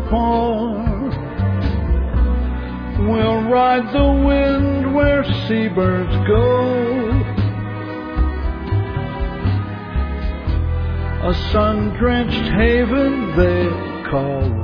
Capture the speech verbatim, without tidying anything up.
apart. We'll ride the wind where seabirds go, a sun-drenched haven they call